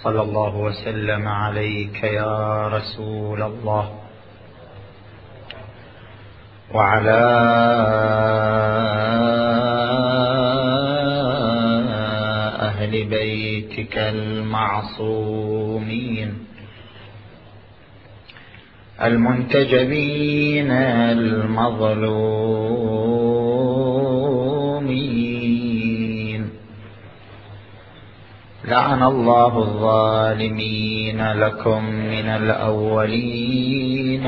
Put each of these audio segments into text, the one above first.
صلى الله وسلم عليك يا رسول الله وعلى أهل بيتك المعصومين المنتجبين المظلومين. لعن الله الظالمين لكم من الأولين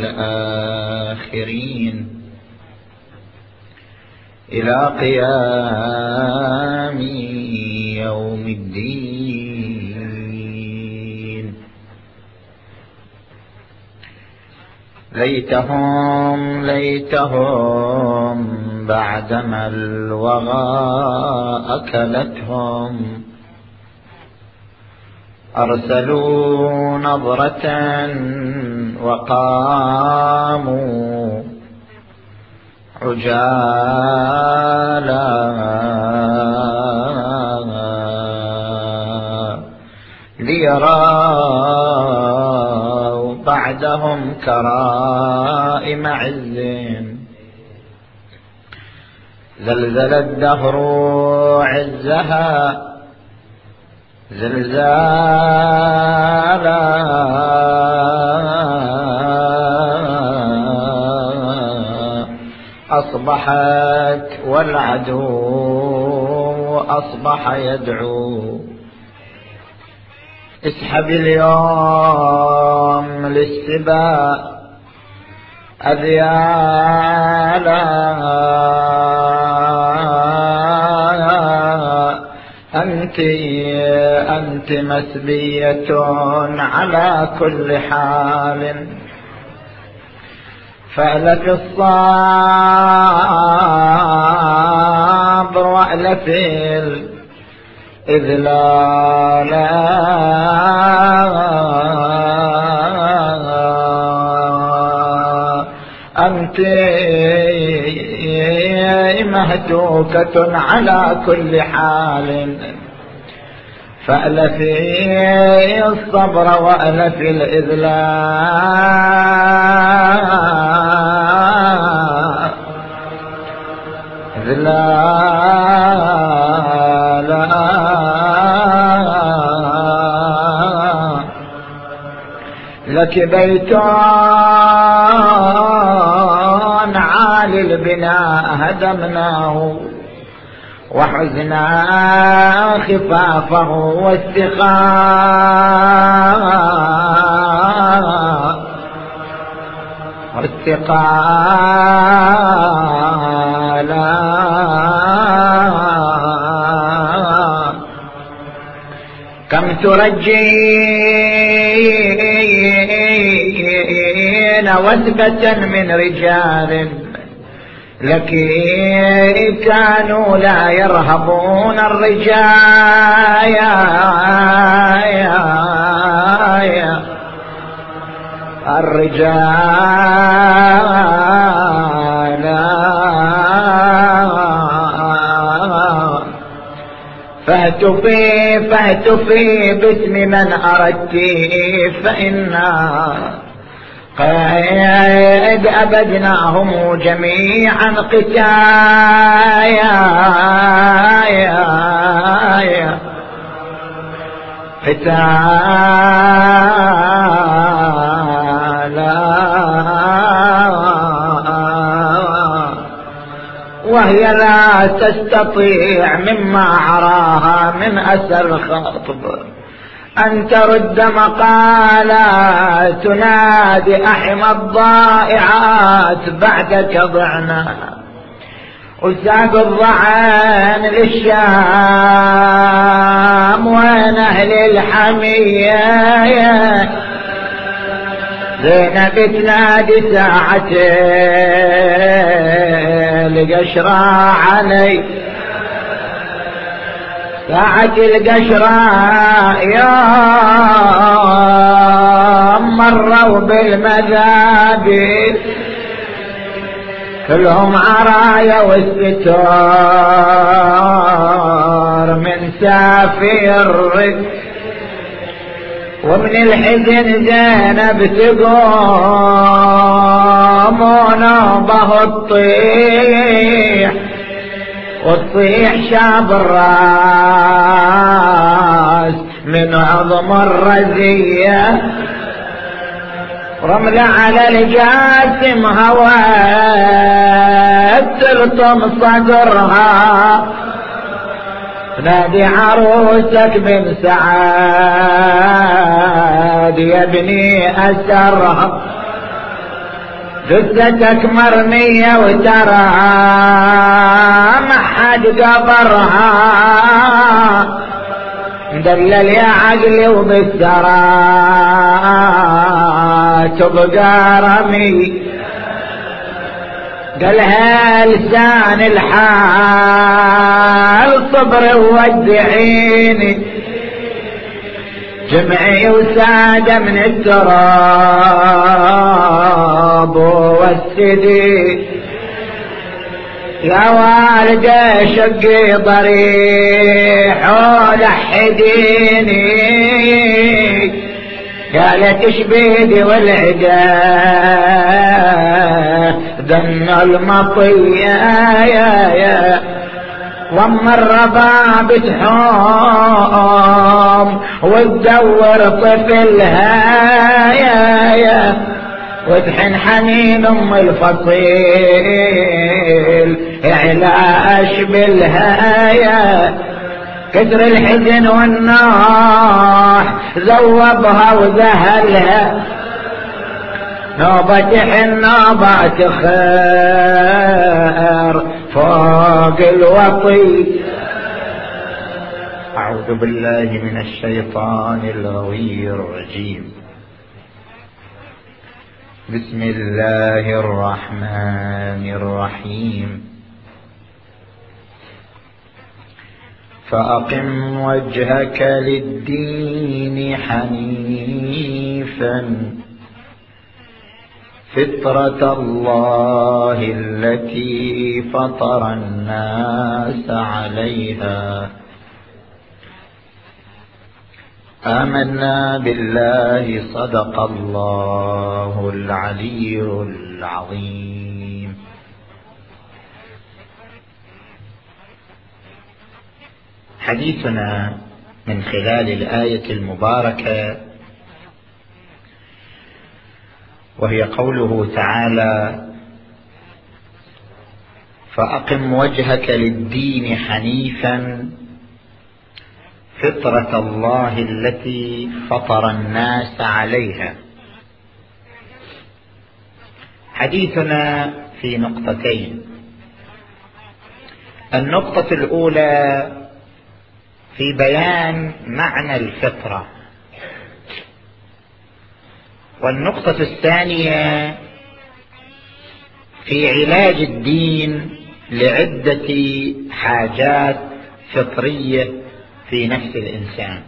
والآخرين إلى قيام يوم الدين. ليتهم بعدما الوغى أكلتهم أرسلوا نظرة وقاموا عجالا ليروا بعدهم كرائم عز. زلزل الدهر عزها زلزالا أصبحت والعدو أصبح يدعو. اسحب اليوم للسباء أذيالا أنت مسبية على كل حال. فألف الصبر وألف الإذلال أنت مهتوكة على كل حال. فألفي الصبر وألف الإذلال لك بيت عالي البناء هدمناه وحزنا خفافه واستقالا كم ترجين وثبة من رجال لك كانوا لا يرهبون الرجال فاهتفي باسم من أردت فإنا قد أبدناهم جميعا قتالا وهي لا تستطيع مما عراها من أثر خطب أن ترد مقالا تنادي أحمى الضائعات بعدك ضعنا وساق الضعان للشام وين أهل الحمية زينب تنادي ساعة القشرة علي ساعة القشرة يوم مروا بالمذابل كلهم عرايا والستار من سافر ومن الحزن زينب تقوم ونوبه الطيح والطيح شاب الراس من عظم الرزية رملة على الجاسم هوات تلطم صدرها نادي عروسك بن سعاد يا ابني أسرها جثتك مرمية وترى ما حد قبرها مدلل يا عقلي وبالسرى تبقى رمي قالها لسان الحال صبر وودعيني جمعي وسادة من التراب والسدي يا والدة شقي ضريح ولحديني قالت اش بيدي والعدا دن المطية يا ضم الرباب تحوم وتدور طفلها يا وتحن حنين ام الفصيل علاش بالها يا كثر الحزن والنوح ذوبها وذهلها نوبة حنوبة خير فوق الوطي. أعوذ بالله من الشيطان الغوي الرجيم. بسم الله الرحمن الرحيم. فأقم وجهك للدين حنيفا فطرة الله التي فطر الناس عليها آمنا بالله صدق الله العلي العظيم. حديثنا من خلال الآية المباركة وهي قوله تعالى فأقم وجهك للدين حنيفا فطرة الله التي فطر الناس عليها. حديثنا في نقطتين. النقطة الأولى في بيان معنى الفطرة، والنقطة الثانية في علاج الدين لعدة حاجات فطرية في نفس الإنسان.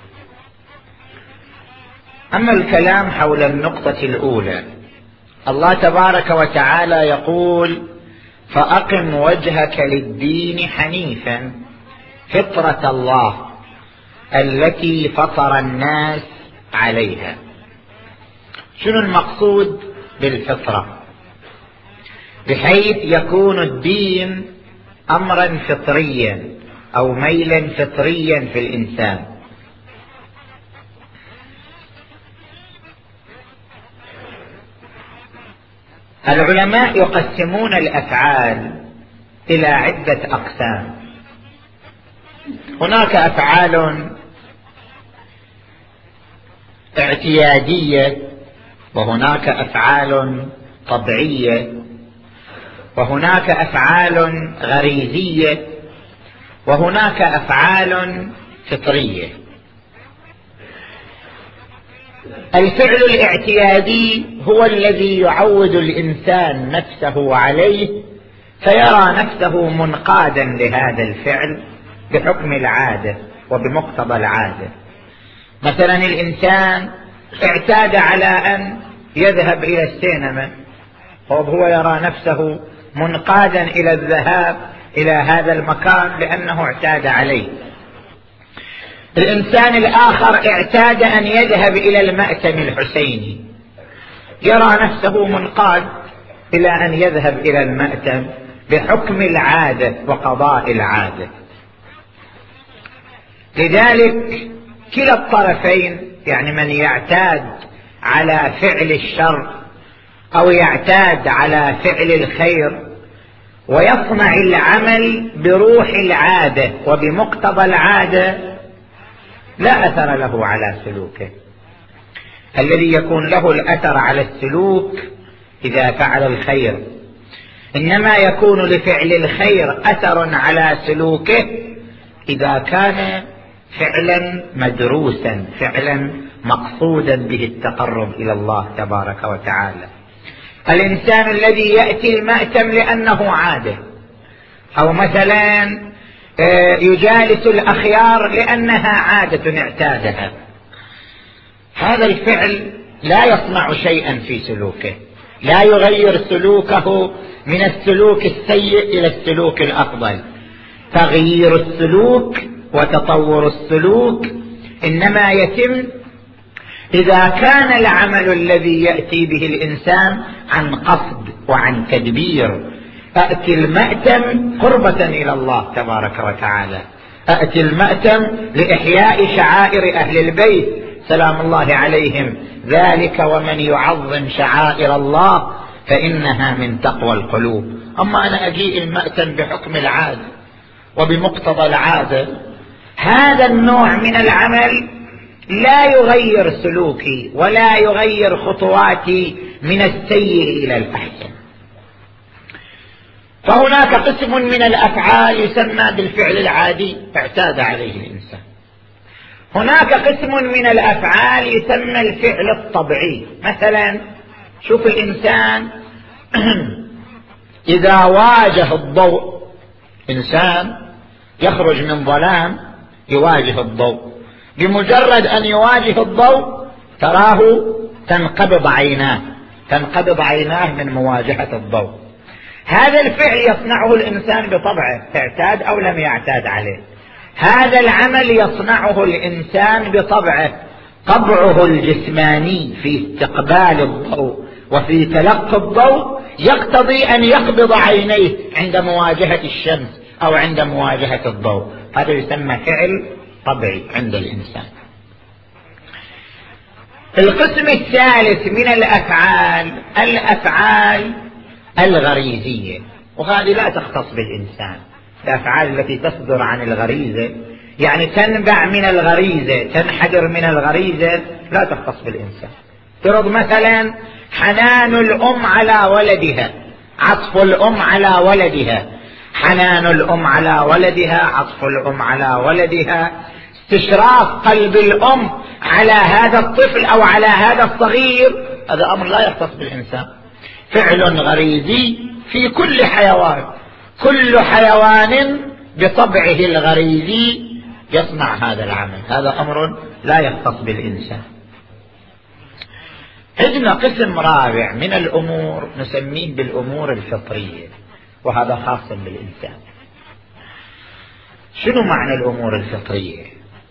أما الكلام حول النقطة الأولى، الله تبارك وتعالى يقول فأقم وجهك للدين حنيفا فطرة الله التي فطر الناس عليها. شنو المقصود بالفطرة؟ بحيث يكون الدين أمرا فطريا أو ميلا فطريا في الإنسان. العلماء يقسمون الأفعال إلى عدة أقسام. هناك أفعال اعتيادية، وهناك أفعال طبيعية، وهناك أفعال غريزية، وهناك أفعال فطرية. الفعل الاعتيادي هو الذي يعود الإنسان نفسه عليه فيرى نفسه منقادا لهذا الفعل بحكم العادة وبمقتضى العادة. مثلا الإنسان اعتاد على أن يذهب إلى السينما، وهو يرى نفسه منقادا إلى الذهاب إلى هذا المكان لأنه اعتاد عليه. الإنسان الآخر اعتاد أن يذهب إلى المأتم الحسيني، يرى نفسه منقاد إلى أن يذهب إلى المأتم بحكم العادة وقضاء العادة. لذلك كلا الطرفين، يعني من يعتاد على فعل الشر أو يعتاد على فعل الخير ويصنع العمل بروح العادة وبمقتضى العادة، لا أثر له على سلوكه. الذي يكون له الأثر على السلوك إذا فعل الخير، إنما يكون لفعل الخير أثر على سلوكه إذا كان فعلا مدروسا، فعلا مقصودا به التقرب إلى الله تبارك وتعالى. الإنسان الذي يأتي المأتم لأنه عادة، أو مثلا يجالس الأخيار لأنها عادة اعتادها، هذا الفعل لا يصنع شيئا في سلوكه، لا يغير سلوكه من السلوك السيء إلى السلوك الأفضل. تغيير السلوك وتطور السلوك إنما يتم إذا كان العمل الذي يأتي به الإنسان عن قصد وعن تدبير. أأتي المأتم قربة إلى الله تبارك وتعالى، أأتي المأتم لإحياء شعائر أهل البيت سلام الله عليهم، ذلك ومن يعظم شعائر الله فإنها من تقوى القلوب. أما أنا أجيء المأتم بحكم العادة وبمقتضى العادة، هذا النوع من العمل لا يغير سلوكي ولا يغير خطواتي من السيء إلى الأحسن. فهناك قسم من الأفعال يسمى بالفعل العادي اعتاد عليه الإنسان، هناك قسم من الأفعال يسمى الفعل الطبيعي. مثلا شوف الإنسان إذا واجه الضوء، إنسان يخرج من ظلام يواجه الضوء، بمجرد أن يواجه الضوء تراه تنقبض عيناه من مواجهة الضوء. هذا الفعل يصنعه الإنسان بطبعه، اعتاد أو لم يعتاد عليه. هذا العمل يصنعه الإنسان بطبعه، طبعه الجسماني في استقبال الضوء وفي تلقي الضوء يقتضي أن يقبض عينيه عند مواجهة الشمس أو عند مواجهة الضوء. هذا يسمى فعل طبيعي عند الإنسان. القسم الثالث من الأفعال الغريزية، وهذه لا تختص بالإنسان. الأفعال التي تصدر عن الغريزة، يعني تنبع من الغريزة، تنحدر من الغريزة، لا تختص بالإنسان. فرض مثلا حنان الأم على ولدها، عطف الأم على ولدها، حنان الأم على ولدها، عطف الأم على ولدها، استشراف قلب الأم على هذا الطفل أو على هذا الصغير، هذا أمر لا يختص بالإنسان، فعل غريزي في كل حيوان. كل حيوان بطبعه الغريزي يصنع هذا العمل، هذا أمر لا يختص بالإنسان. عندنا قسم رابع من الأمور نسميه بالأمور الفطرية، وهذا خاص بالإنسان. شنو معنى الأمور الفطرية؟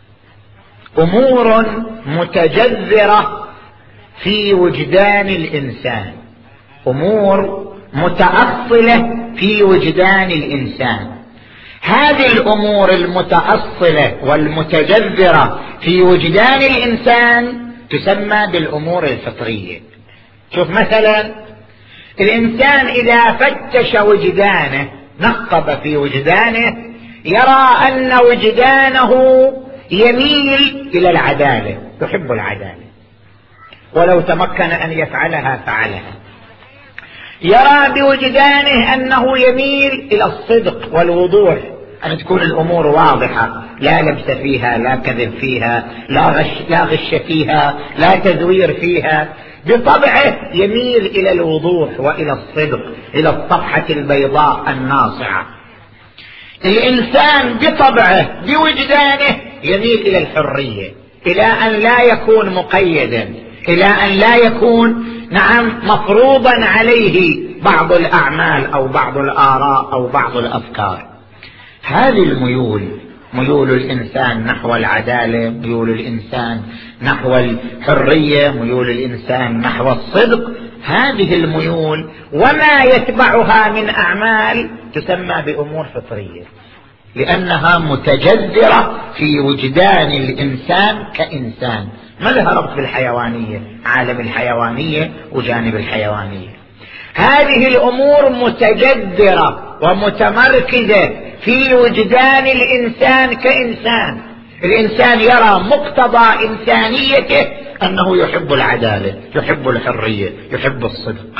أمور متجذرة في وجدان الإنسان، أمور متأصلة في وجدان الإنسان. هذه الأمور المتأصلة والمتجذرة في وجدان الإنسان تسمى بالأمور الفطرية. شوف مثلا الإنسان إذا فتش وجدانه، نقب في وجدانه، يرى أن وجدانه يميل إلى العدالة، يحب العدالة، ولو تمكن أن يفعلها فعلها. يرى بوجدانه أنه يميل إلى الصدق والوضوح، أن تكون الأمور واضحة، لا لبس فيها، لا كذب فيها، لا غش فيها، لا تزوير فيها. بطبعه يميل إلى الوضوح وإلى الصدق، إلى الصفحة البيضاء الناصعة. الإنسان بطبعه بوجدانه يميل إلى الحرية، إلى أن لا يكون مقيدا، إلى أن لا يكون مفروضا عليه بعض الأعمال أو بعض الآراء أو بعض الأفكار. هذه الميول ميول الإنسان نحو العدالة، ميول الإنسان نحو الحرية، ميول الإنسان نحو الصدق. هذه الميول وما يتبعها من أعمال تسمى بأمور فطرية، لأنها متجذرة في وجدان الإنسان كإنسان، ما لها ربط بالحيوانية، عالم الحيوانية وجانب الحيوانية. هذه الأمور متجذرة ومتمركزة في وجدان الإنسان كإنسان. الإنسان يرى مقتضى إنسانيته أنه يحب العدالة، يحب الحرية، يحب الصدق.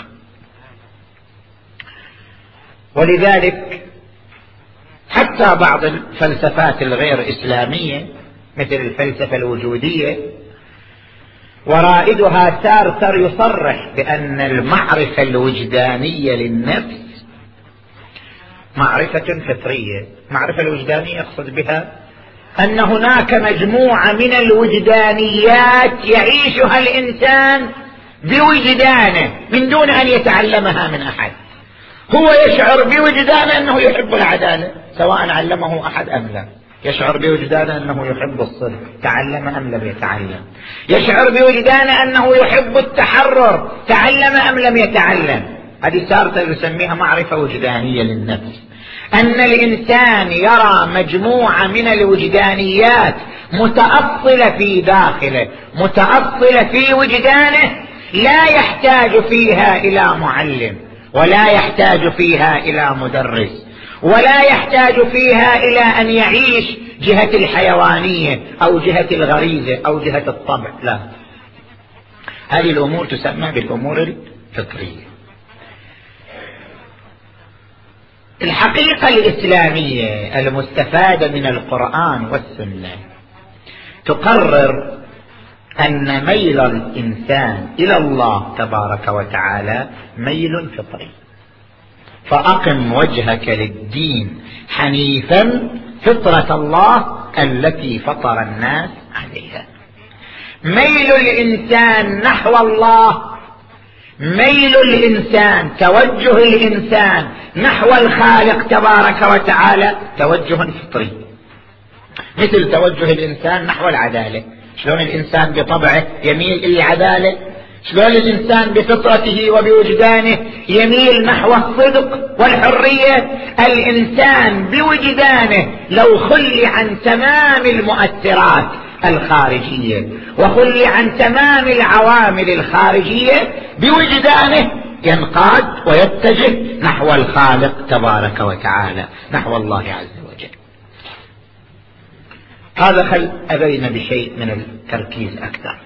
ولذلك حتى بعض الفلسفات الغير إسلامية مثل الفلسفة الوجودية ورائدها سارتر يصرح بأن المعرفة الوجدانية للنفس معرفة فطرية. المعرفة الوجدانية يقصد بها أن هناك مجموعة من الوجدانيات يعيشها الإنسان بوجدانه من دون أن يتعلمها من أحد. هو يشعر بوجدانه أنه يحب العدالة سواء علمه أحد أم لا، يشعر بوجدانه أنه يحب الصدق تعلم أم لم يتعلم، يشعر بوجدانه أنه يحب التحرر تعلم أم لم يتعلم. هذه سارتر يسميها معرفة وجدانية للنفس، أن الإنسان يرى مجموعة من الوجدانيات متأصلة في داخله، متأصلة في وجدانه، لا يحتاج فيها إلى معلم، ولا يحتاج فيها إلى مدرس، ولا يحتاج فيها إلى أن يعيش جهة الحيوانية أو جهة الغريزة أو جهة الطبع، لا. هذه الأمور تسمى بالأمور الفطرية. الحقيقة الإسلامية المستفادة من القرآن والسنة تقرر أن ميل الإنسان إلى الله تبارك وتعالى ميل فطري. فأقم وجهك للدين حنيفا فطرة الله التي فطر الناس عليها. ميل الإنسان نحو الله، ميل الإنسان، توجه الإنسان نحو الخالق تبارك وتعالى توجه فطري، مثل توجه الإنسان نحو العدالة. شلون الإنسان بطبعه يميل إلى العدالة، شلون الإنسان بفطرته وبوجدانه يميل نحو الصدق والحرية. الإنسان بوجدانه لو خلي عن تمام المؤثرات الخارجية وخلي عن تمام العوامل الخارجية، بوجدانه ينقاد ويتجه نحو الخالق تبارك وتعالى، نحو الله عز وجل. هذا خل أبين بشيء من التركيز أكثر.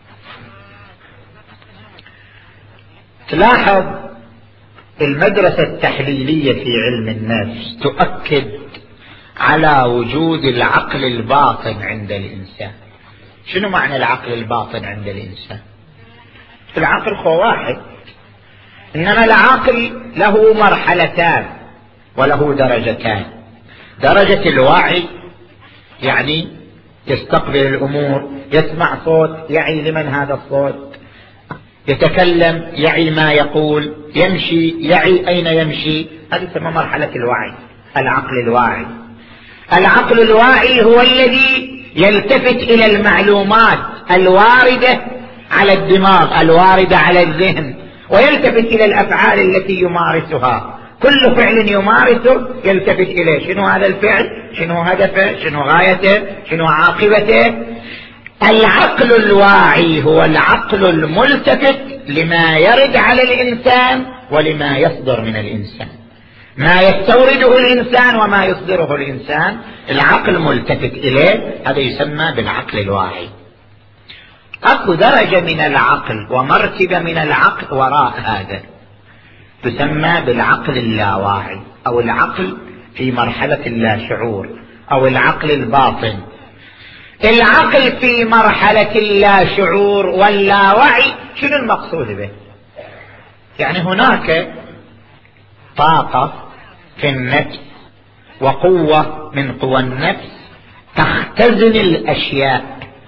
تلاحظ المدرسة التحليلية في علم النفس تؤكد على وجود العقل الباطن عند الإنسان. شنو معنى العقل الباطن عند الإنسان؟ العقل هو واحد، إنما العقل له مرحلتان وله درجتان. درجة الوعي يعني يستقبل الأمور، يسمع صوت يعي لمن هذا الصوت، يتكلم يعي ما يقول، يمشي يعي أين يمشي. هذه تسمى مرحلة الوعي، العقل الواعي. العقل الواعي هو الذي يلتفت إلى المعلومات الواردة على الدماغ، الواردة على الذهن، ويلتفت إلى الأفعال التي يمارسها. كل فعل يمارسه يلتفت إليه، شنو هذا الفعل، شنو هدفه، شنو غايته، شنو عاقبته. العقل الواعي هو العقل الملتفت لما يرد على الإنسان ولما يصدر من الإنسان، ما يستورده الإنسان وما يصدره الإنسان، العقل ملتفت إليه. هذا يسمى بالعقل الواعي. أكو درجة من العقل ومرتبة من العقل وراء هذا تسمى بالعقل اللاواعي، أو العقل في مرحلة اللاشعور، أو العقل الباطن. العقل في مرحلة اللاشعور واللاوعي شنو المقصود به؟ يعني هناك طاقة في النفس وقوة من قوى النفس تختزن الأشياء،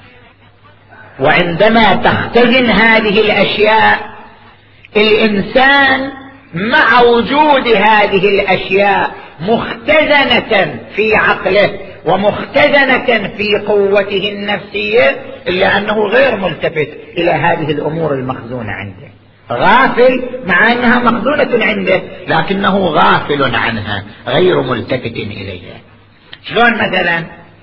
وعندما تختزن هذه الأشياء الإنسان مع وجود هذه الأشياء مختزنة في عقله ومختزنة في قوته النفسية، إلا أنه غير ملتفت إلى هذه الأمور المخزونة عنده، غافل مع أنها مخزونة عنده لكنه غافل عنها غير ملتفت إليها. شلون مثلا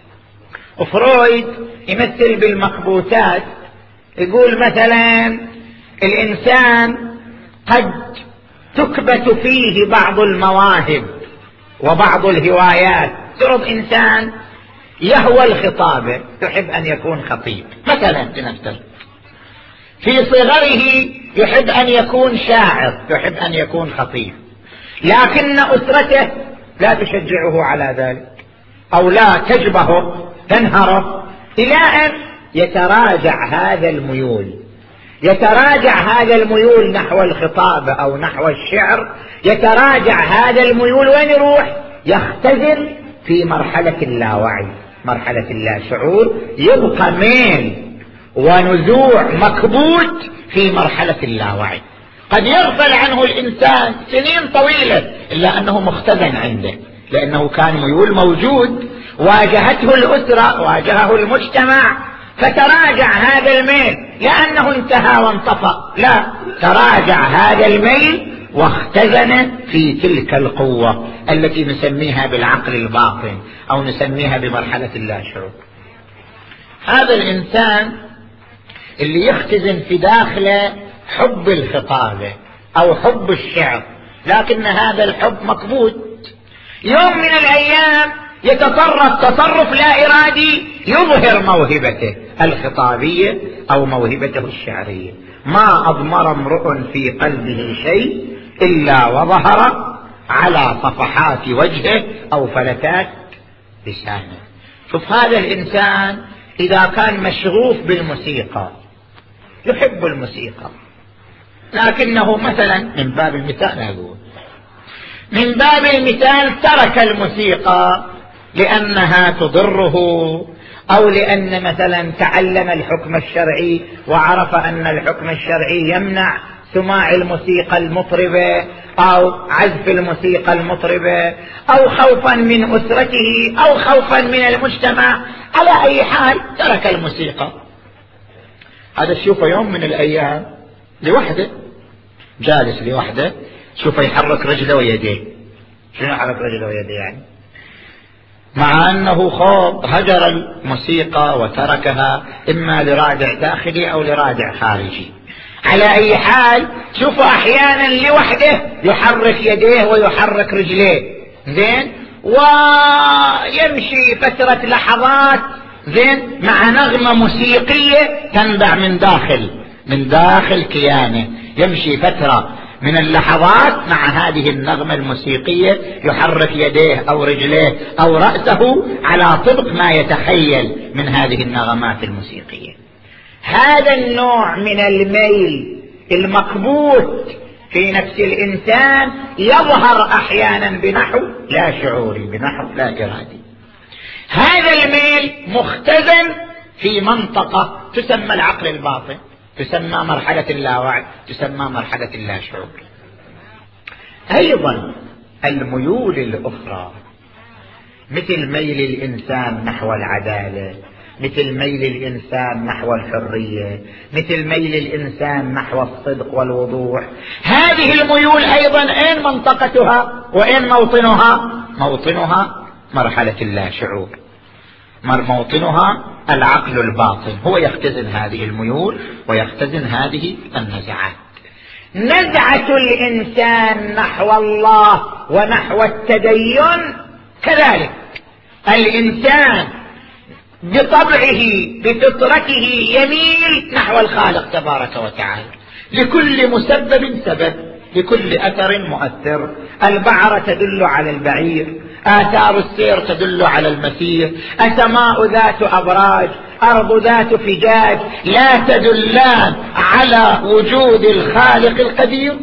فرويد يمثل بالمكبوتات، يقول مثلا الإنسان قد تكبت فيه بعض المواهب وبعض الهوايات. ترد إنسان يهوى الخطابة، يحب أن يكون خطيب مثلا، لنفترض في صغره يحب أن يكون شاعر، يحب أن يكون خطيب، لكن أسرته لا تشجعه على ذلك أو لا تجبهه، تنهره، إلى أن يتراجع هذا الميول، يتراجع هذا الميول نحو الخطابة أو نحو الشعر، يتراجع هذا الميول وين يروح؟ يختزن في مرحلة اللاوعي، مرحلة اللاشعور، يبقى ميل ونزوع مكبوت في مرحلة اللاوعي. قد يغفل عنه الإنسان سنين طويلة إلا أنه مختزن عنده، لأنه كان ميول موجود، واجهته الأسرة، واجهه المجتمع، فتراجع هذا الميل لأنه انتهى وانطفأ، لا، تراجع هذا الميل واختزن في تلك القوة التي نسميها بالعقل الباطن أو نسميها بمرحلة اللاشعور. هذا الإنسان اللي يختزن في داخله حب الخطابة أو حب الشعر، لكن هذا الحب مكبوت، يوم من الأيام يتصرف تصرف لا إرادي يظهر موهبته الخطابية أو موهبته الشعرية. ما أضمر امرؤ في قلبه شيء إلا وظهر على صفحات وجهه أو فلتات لسانه. شوف هذا الإنسان إذا كان مشغوف بالموسيقى، يحب الموسيقى، لكنه مثلا من باب المثال أقول، من باب المثال ترك الموسيقى لأنها تضره، أو لأن مثلا تعلم الحكم الشرعي وعرف أن الحكم الشرعي يمنع سماع الموسيقى المطربة أو عزف الموسيقى المطربة، أو خوفا من أسرته أو خوفا من المجتمع، على أي حال ترك الموسيقى. هذا شوفه يوم من الأيام لوحده، جالس لوحده، شوفه يحرك رجله ويديه. شنو يحرك رجله ويديه يعني؟ مع أنه خوف هجر الموسيقى وتركها إما لرادع داخلي أو لرادع خارجي. على أي حال شوفوا أحيانا لوحده يحرك يديه ويحرك رجليه، زين، ويمشي فترة لحظات، زين، مع نغمة موسيقية تنبع من داخل كيانه، يمشي فترة من اللحظات مع هذه النغمة الموسيقية، يحرك يديه أو رجليه أو رأسه على طبق ما يتخيل من هذه النغمات الموسيقية. هذا النوع من الميل المكبوت في نفس الإنسان يظهر أحيانا بنحو لا شعوري، بنحو لا إرادي. هذا الميل مختزن في منطقة تسمى العقل الباطن، تسمى مرحلة اللاوعي، تسمى مرحلة اللاشعور. أيضا الميول الأخرى مثل ميل الإنسان نحو العدالة، مثل ميل الإنسان نحو الحرية، مثل ميل الإنسان نحو الصدق والوضوح، هذه الميول أيضا أين منطقتها وأين موطنها؟ موطنها مرحلة اللاشعور، موطنها العقل الباطن، هو يختزن هذه الميول ويختزن هذه النزعات. نزعة الإنسان نحو الله ونحو التدين كذلك، الإنسان بطبعه بفطرته يميل نحو الخالق تبارك وتعالى، لكل مسبب سبب، لكل أثر مؤثر. البعرة تدل على البعير، آثار السير تدل على المسير، السماء ذات أبراج، أرض ذات فجاج، لا تدلان على وجود الخالق القدير.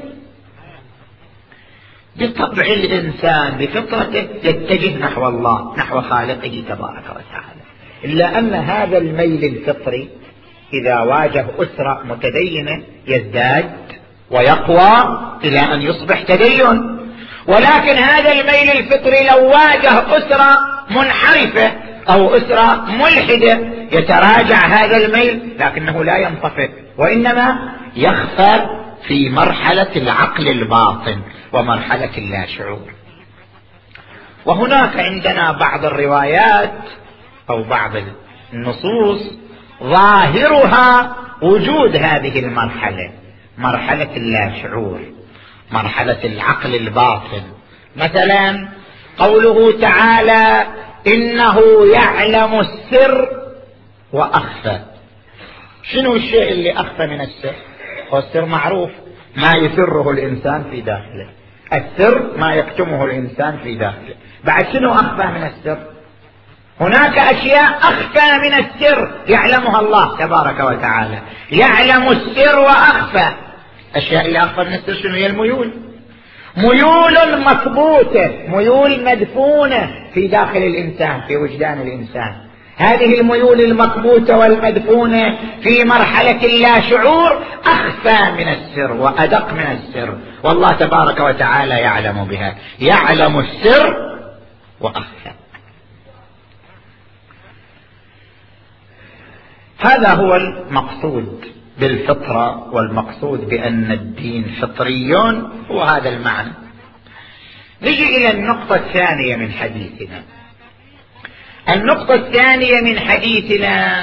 بطبع الإنسان بفطرته يتجه نحو الله، نحو خالقه تبارك وتعالى، إلا أن هذا الميل الفطري إذا واجه أسرة متدينة يزداد ويقوى إلى أن يصبح تدين. ولكن هذا الميل الفطري لو واجه أسرة منحرفة أو أسرة ملحدة يتراجع هذا الميل، لكنه لا ينطفئ، وإنما يخفى في مرحلة العقل الباطن ومرحلة اللاشعور. وهناك عندنا بعض الروايات أو بعض النصوص ظاهرها وجود هذه المرحلة، مرحلة اللاشعور، مرحلة العقل الباطن. مثلا قوله تعالى إنه يعلم السر وأخفى. شنو الشيء اللي أخفى من السر؟ والسر معروف، ما يسره الإنسان في داخله، السر ما يكتمه الإنسان في داخله. بعد شنو أخفى من السر؟ هناك أشياء أخفى من السر يعلمها الله تبارك وتعالى، يعلم السر وأخفى. أشياء اللي أخفى من السر شنو هي؟ الميول، ميول مثبوتة، ميول مدفونة في داخل الإنسان، في وجدان الإنسان. هذه الميول المثبوتة والمدفونة في مرحلة اللاشعور أخفى من السر وأدق من السر، والله تبارك وتعالى يعلم بها، يعلم السر وأخفى. هذا هو المقصود بالفطرة، والمقصود بأن الدين فطري هو هذا المعنى. نجي إلى النقطة الثانية من حديثنا. النقطة الثانية من حديثنا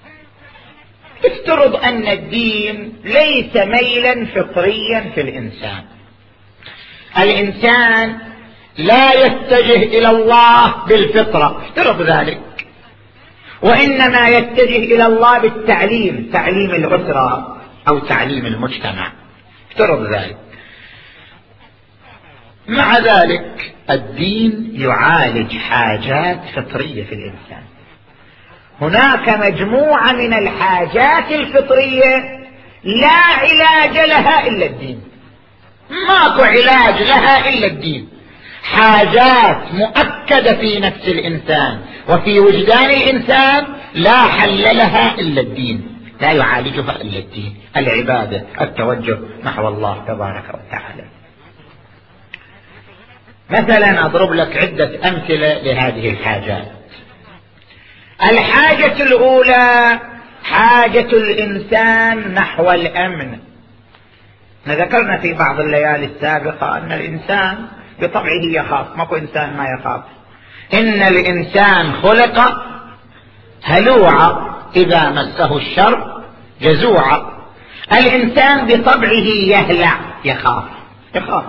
افترض أن الدين ليس ميلا فطريا في الإنسان، الإنسان لا يتجه إلى الله بالفطرة، افترض ذلك، وإنما يتجه إلى الله بالتعليم، تعليم الأسرة أو تعليم المجتمع، افترض ذلك. مع ذلك الدين يعالج حاجات فطرية في الإنسان. هناك مجموعة من الحاجات الفطرية لا علاج لها إلا الدين، ماكو علاج لها إلا الدين. حاجات مؤكدة في نفس الإنسان وفي وجدان الإنسان لا حل لها إلا الدين، لا يعالجها إلا الدين، العبادة، التوجه نحو الله تبارك وتعالى. مثلا أضرب لك عدة أمثلة لهذه الحاجات. الحاجة الأولى حاجة الإنسان نحو الأمن. ذكرنا في بعض الليالي السابقة أن الإنسان بطبعه يخاف، ماكو إنسان ما يخاف. إن الإنسان خلق هلوعا إذا مسه الشر جزوعا. الإنسان بطبعه يهلع، يخاف، يخاف،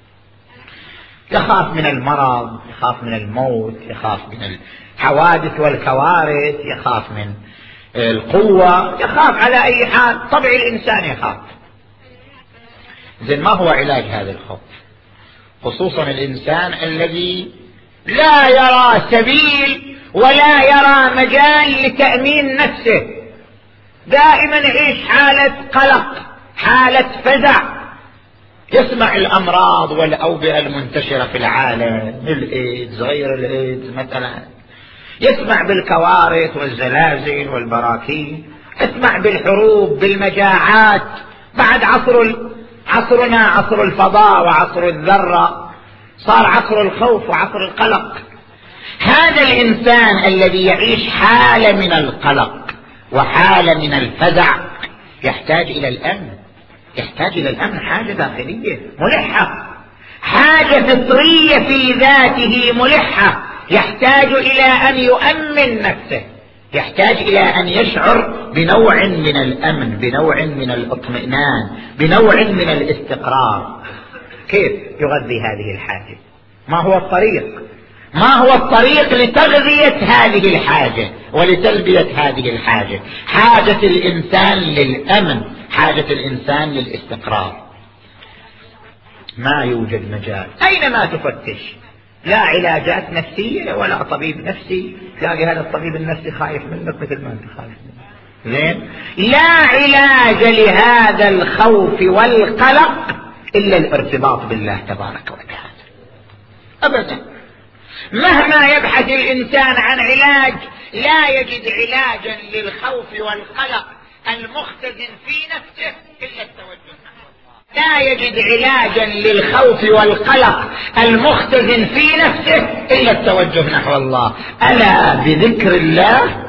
يخاف من المرض، يخاف من الموت، يخاف من الحوادث والكوارث، يخاف من القوة، يخاف على أي حال. طبع الإنسان يخاف. زين، ما هو علاج هذا الخوف؟ خصوصا الإنسان الذي لا يرى سبيل ولا يرى مجال لتأمين نفسه، دائما يعيش حالة قلق، حالة فزع، يسمع الأمراض والأوبئة المنتشرة في العالم، الإيدز، غير الإيدز مثلا، يسمع بالكوارث والزلازل والبراكين، يسمع بالحروب، بالمجاعات. بعد عصرنا عصر الفضاء وعصر الذرة، صار عصر الخوف وعصر القلق. هذا الإنسان الذي يعيش حالة من القلق وحالة من الفزع يحتاج إلى الأمن، يحتاج إلى الأمن، حاجة داخلية ملحة، حاجة فطرية في ذاته ملحة، يحتاج إلى أن يؤمن نفسه، يحتاج إلى أن يشعر بنوع من الأمن، بنوع من الاطمئنان، بنوع من الاستقرار. كيف يغذي هذه الحاجة؟ ما هو الطريق؟ ما هو الطريق لتغذية هذه الحاجة ولتلبية هذه الحاجة؟ حاجة الإنسان للأمن، حاجة الإنسان للاستقرار. ما يوجد مجال، أينما تفتش، لا علاجات نفسية ولا طبيب نفسي تلاقي هذا الطبيب النفسي خايف منك مثل ما انت خايف منك. زين، لا علاج لهذا الخوف والقلق إلا الارتباط بالله تبارك وتعالى. أبدا، مهما يبحث الإنسان عن علاج لا يجد علاجا للخوف والقلق المختزن في نفسه إلا التوجه نحو الله. لا يجد علاجا للخوف والقلق المختزن في نفسه إلا التوجه نحو الله. ألا بذكر الله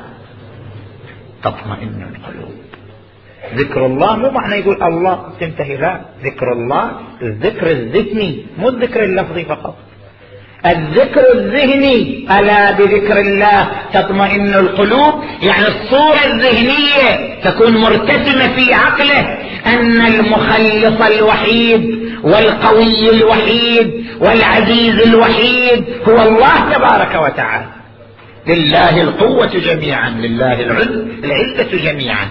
تطمئن القلوب. ذكر الله مو معنى يقول الله تنتهي، لا، ذكر الله الذكر الذهني مو الذكر اللفظي فقط، الذكر الذهني. ألا بذكر الله تطمئن القلوب، يعني الصورة الذهنية تكون مرتسمة في عقله أن المخلص الوحيد والقوي الوحيد والعزيز الوحيد هو الله تبارك وتعالى. لله القوة جميعا، لله العزة جميعا.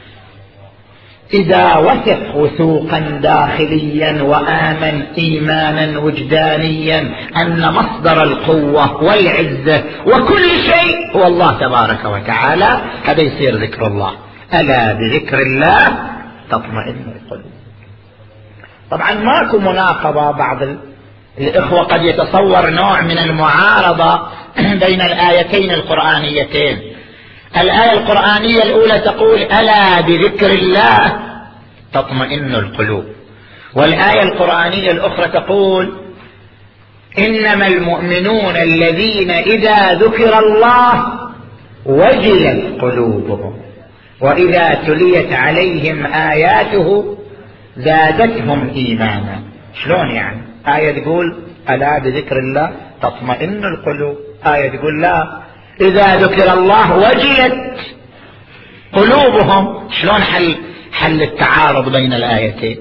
إذا وثق وثوقا داخليا وآمن إيمانا وجدانيا أن مصدر القوة والعزة وكل شيء هو الله تبارك وتعالى، هذا يصير ذكر الله. ألا بذكر الله تطمئن القلوب. طبعا ماكو مناقضة، بعض الإخوة قد يتصور نوع من المعارضة بين الآيتين القرآنيتين. الآية القرآنية الأولى تقول ألا بذكر الله تطمئن القلوب، والآية القرآنية الأخرى تقول إنما المؤمنون الذين إذا ذكر الله وجلت قلوبهم وإذا تليت عليهم آياته زادتهم إيمانا. شلون يعني؟ آية تقول ألا بذكر الله تطمئن القلوب، آية تقول لا، إذا ذكر الله وجلت قلوبهم. شلون حل التعارض بين الآيتين؟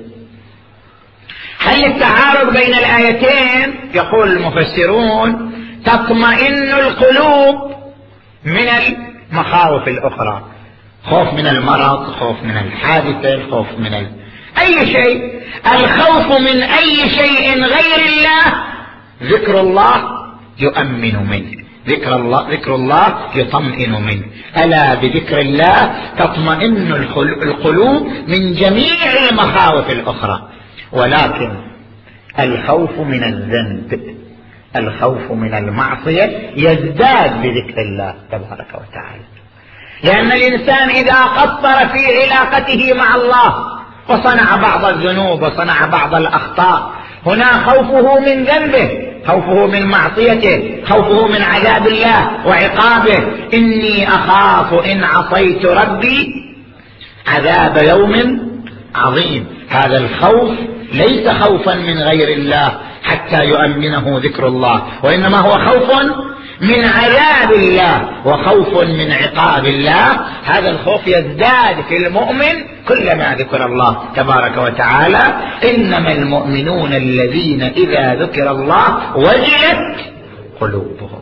حل التعارض بين الآيتين يقول المفسرون تطمئن القلوب من المخاوف الأخرى، خوف من المرض، خوف من الحادثة، خوف من أي شيء. الخوف من أي شيء غير الله ذكر الله يؤمن منه، ذكر الله يطمئن منه. ألا بذكر الله تطمئن القلوب من جميع المخاوف الأخرى. ولكن الخوف من الذنب، الخوف من المعصية يزداد بذكر الله تبارك وتعالى، لأن الإنسان إذا قصر في علاقته مع الله وصنع بعض الذنوب وصنع بعض الأخطاء، هنا خوفه من ذنبه، خوفه من معصيته، خوفه من عذاب الله وعقابه. إني أخاف إن عصيت ربي عذاب يوم عظيم. هذا الخوف ليس خوفا من غير الله حتى يؤمنه ذكر الله، وإنما هو خوف من عذاب الله وخوف من عقاب الله. هذا الخوف يزداد في المؤمن كلما ذكر الله تبارك وتعالى. إنما المؤمنون الذين إذا ذكر الله وجلت قلوبهم.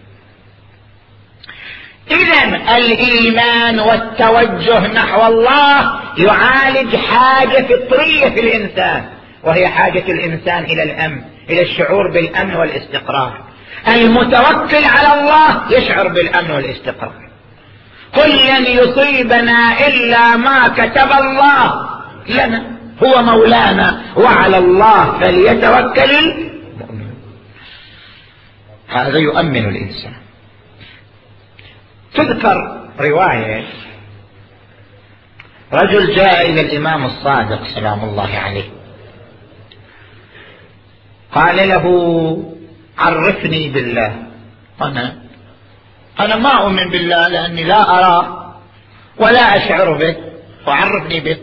إذن الإيمان والتوجه نحو الله يعالج حاجة فطرية في الإنسان، وهي حاجة الإنسان إلى الأمن، إلى الشعور بالأمن والاستقرار. المتوكل على الله يشعر بالأمن والاستقرار. قل لن يصيبنا إلا ما كتب الله لنا هو مولانا وعلى الله فليتوكل المؤمنون. هذا يؤمن الإنسان. تذكر رواية رجل جاء إلى الإمام الصادق سلام الله عليه، قال له عرفني بالله. أنا ما أؤمن بالله لأني لا أراه ولا أشعر به، وعرفني به.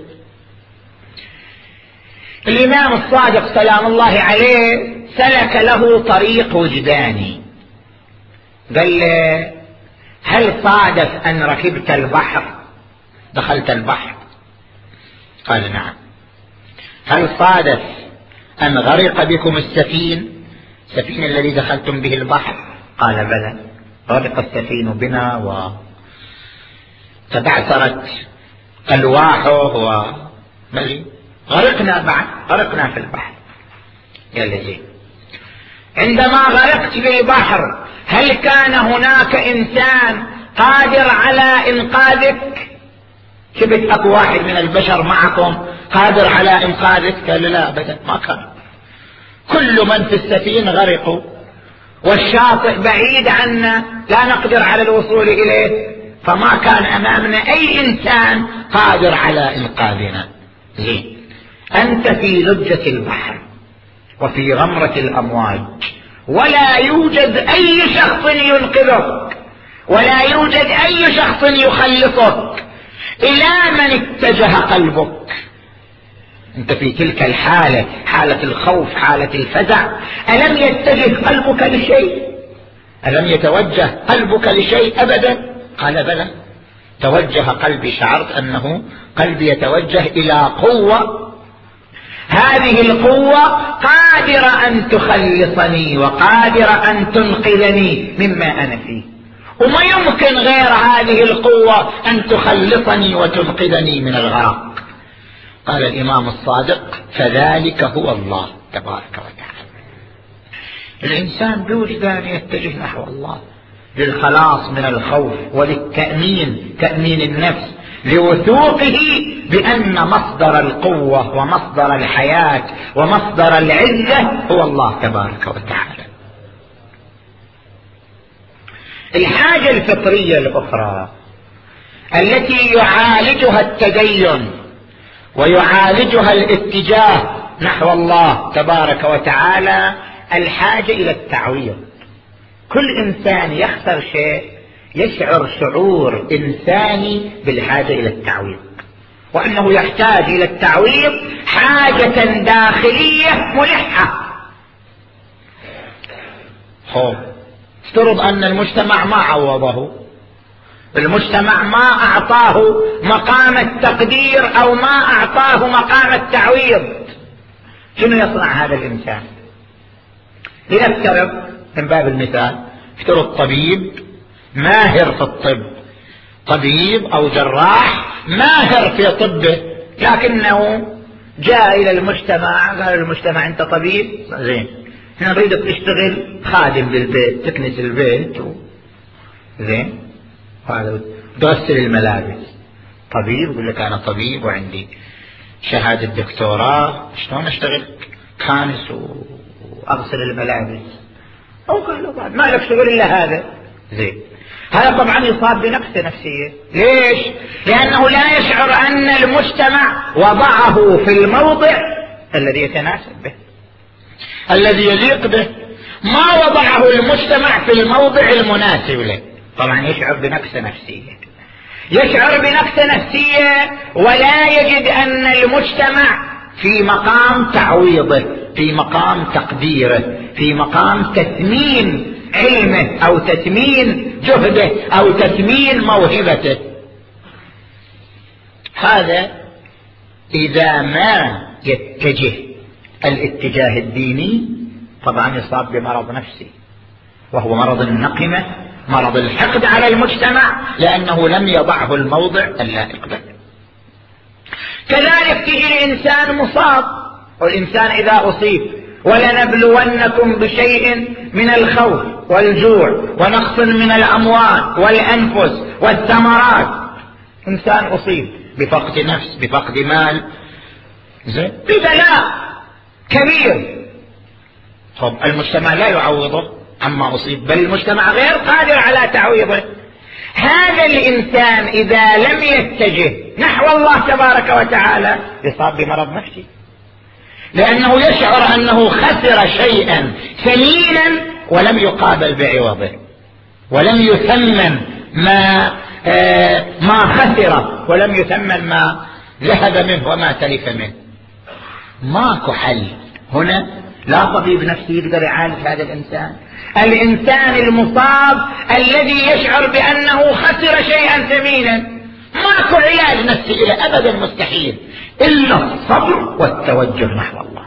الإمام الصادق سلام الله عليه سلك له طريق وجداني، قال له هل صادف أن ركبت البحر، دخلت البحر؟ قال نعم. هل صادف أن غرق بكم السفينة الذي دخلتم به البحر؟ قال بلى، غرق السفينة بنا وتبعثرت ألواحه غرقنا في البحر. قال لي عندما غرقت في البحر هل كان هناك إنسان قادر على إنقاذك؟ شبت أكو واحد من البشر معكم قادر على إنقاذك؟ قال لا أبدا، ما كان. كل من في السفينة غرقوا والشاطئ بعيد عنا لا نقدر على الوصول إليه، فما كان أمامنا أي إنسان قادر على إنقاذنا. زين، أنت في لجة البحر وفي غمرة الأمواج، ولا يوجد أي شخص ينقذك، ولا يوجد أي شخص يخلصك. إلى من اتجه قلبك؟ أنت في تلك الحالة، حالة الخوف، حالة الفزع، ألم يتجه قلبك لشيء؟ ألم يتوجه قلبك لشيء أبدا؟ قال بلى، توجه قلبي، شعرت أنه قلبي يتوجه إلى قوة، هذه القوة قادرة أن تخلصني وقادرة أن تنقذني مما أنا فيه، وما يمكن غير هذه القوة أن تخلصني وتنقذني من الغرق. قال الإمام الصادق: فذلك هو الله تبارك وتعالى. الإنسان بوجدان يتجه نحو الله للخلاص من الخوف وللتأمين، تأمين النفس، لوثوقه بأن مصدر القوة ومصدر الحياة ومصدر العزة هو الله تبارك وتعالى. الحاجة الفطرية الأخرى التي يعالجها التدين ويعالجها الاتجاه نحو الله تبارك وتعالى الحاجة إلى التعويض. كل إنسان يخسر شيء يشعر شعور إنساني بالحاجة إلى التعويض، وأنه يحتاج إلى التعويض حاجة داخلية ملحة. افترض أن المجتمع ما عوضه، المجتمع ما أعطاه مقام التقدير أو ما أعطاه مقام التعويض، شنو يصنع هذا الإنسان؟ لنفترض من باب المثال، افترض طبيب ماهر في الطب، طبيب أو جراح ماهر في طبه، لكنه جاء إلى المجتمع قال المجتمع: أنت طبيب زين، احنا نريدك تشتغل خادم بالبيت، تكنس البيت زين، وهذا تغسل الملابس. طبيب يقول لك: أنا طبيب وعندي شهادة دكتوراه، شلون أشتغل كانس وأغسل الملابس؟ أو قالوا بعد ما لك شغل إلا هذا زين. هذا طبعا يصاب بنقص نفسية. ليش؟ لأنه لا يشعر أن المجتمع وضعه في الموضع الذي يتناسب به، الذي يليق به، ما وضعه المجتمع في الموضع المناسب له، طبعا يشعر بنقص نفسية، يشعر بنقص نفسية، ولا يجد أن المجتمع في مقام تعويضه، في مقام تقديره، في مقام تثمين علمه أو تثمين جهده أو تثمين موهبته. هذا إذا ما يتجه الاتجاه الديني طبعا يصاب بمرض نفسي، وهو مرض النقمة، مرض الحقد على المجتمع، لأنه لم يضعه الموضع اللائق به. كذلك تجي الإنسان مصاب، والإنسان إذا أصيب: ولنبلونكم بشيء من الخوف والجوع ونقص من الأموال والأنفس والثمرات. إنسان أصيب بفقد نفس، بفقد مال، ببلاء كبير، طب المجتمع لا يعوضه عما أصيب، بل المجتمع غير قادر على تعويضه. هذا الإنسان إذا لم يتجه نحو الله تبارك وتعالى يصاب بمرض نفسي، لأنه يشعر أنه خسر شيئا ثمينا ولم يقابل بعوضه، ولم يثمن ما خسر، ولم يثمن ما ذهب منه وما تلف منه. ماكو حل هنا، لا طبيب نفسي يقدر يعالج هذا الإنسان. الإنسان المصاب الذي يشعر بأنه خسر شيئا ثمينا ماكو علاج نفسي إلى أبدا، مستحيل، إلا الصبر والتوجه نحو الله.